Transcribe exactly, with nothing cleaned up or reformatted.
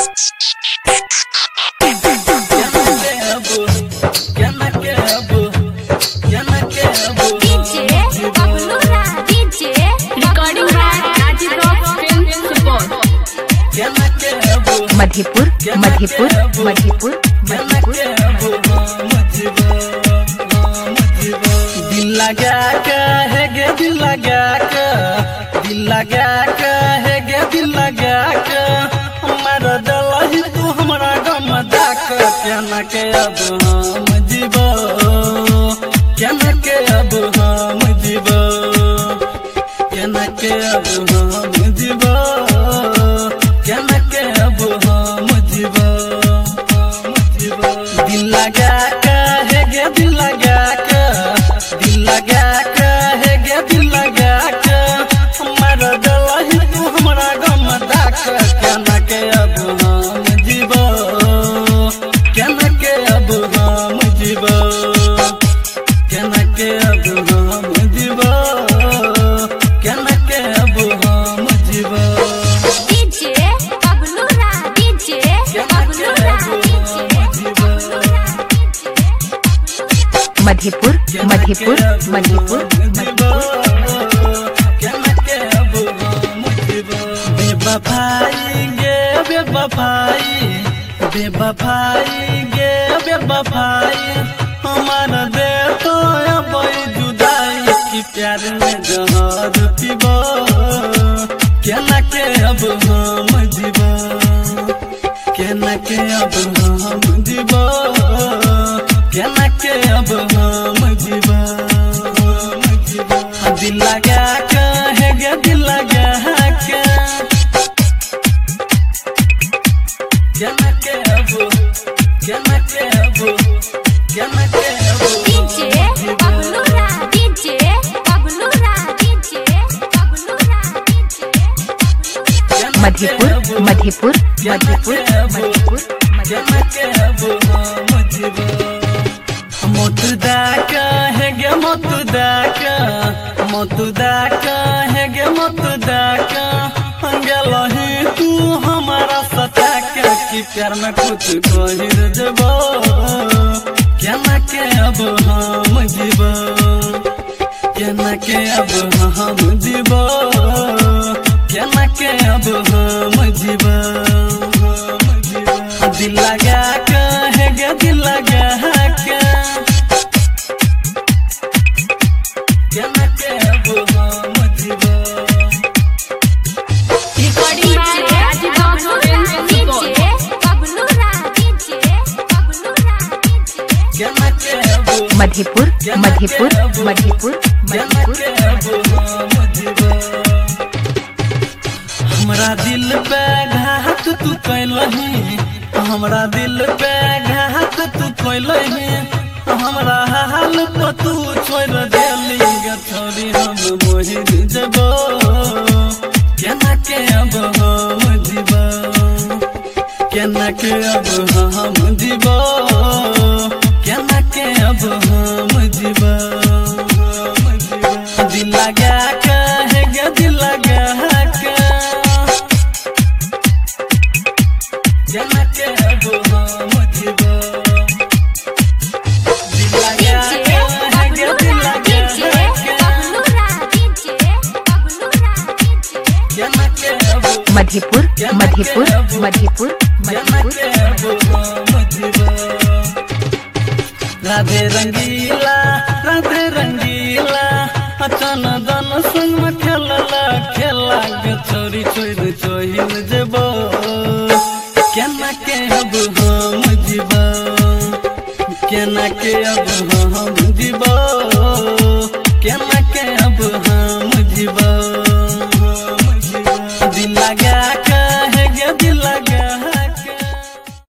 मधेपुर मधेपुर मधेपुर मधेपुर दिल लगा के है गे दिल लगा के दिल लगा के है गे दिल लगा के हमारा दलही तू हमारा गम दाक केना के अब हम जीवो केना के अब हम जीवो केना के अब हम जीवो केना के अब हम जीवो दिल लगा के है गे दिल लगा के दिल लगा के है गे दिल लगा के हमारा दलही तू हमारा गम दाक केना के अब हम जीवो केना के अब हम जीवो केना के अब हम जीवो केना के अब हम जीवो मधेपुर मधेपुर मधेपुर बेवफाई गे बेवफाई बेवफाई गे बेवफाई हमारा दे तो अब जुदाई की प्यार में जहर पीबो केना के अब हम जीवो केना के अब हम जीवो केना के अब हम जीवो दिल लगा के है गे दिल लगा के केना के अब केना के अब केना के अब मधेपुर मधेपुर मधेपुर मधेपुर केना के अब हम जीवो मोतुदा का है गे मोतुदा का मोतुदा का है गे मोतुदा का अंगलही तू हमारा सता के कि प्यार में कुछ कहिर देबो केना के अब हम जीवो केना के अब हम जीवो केना के अब हम जीवो दिल लगा के है गे दिल लगा के केना के अब हम जीवो केना के अब मधेपुर मधेपुर मधेपुर मधेपुर हमरा दिल पे घात तू कैलही हमरा दिल पे घात तू कैलही हमरा हाल पर तू छोड़ देली गे छोरी हम मोहित जबो केना के अब हम जीवो केना के अब हम जीवो केना के अब हम जीवो दिल लगा के है गे दिल लगा के केना के अब हम जीवो दिल लगा के है गे दिल लगा केना के अब मधेपुर मधेपुर मधेपुर मधेपुर राधे रंगीला राधे रंगीला अचन दन संग में खेलला खेला गे छोरी छोड़ छोहिल जेबो केना के अब हम जीवो केना के अब हम जीवो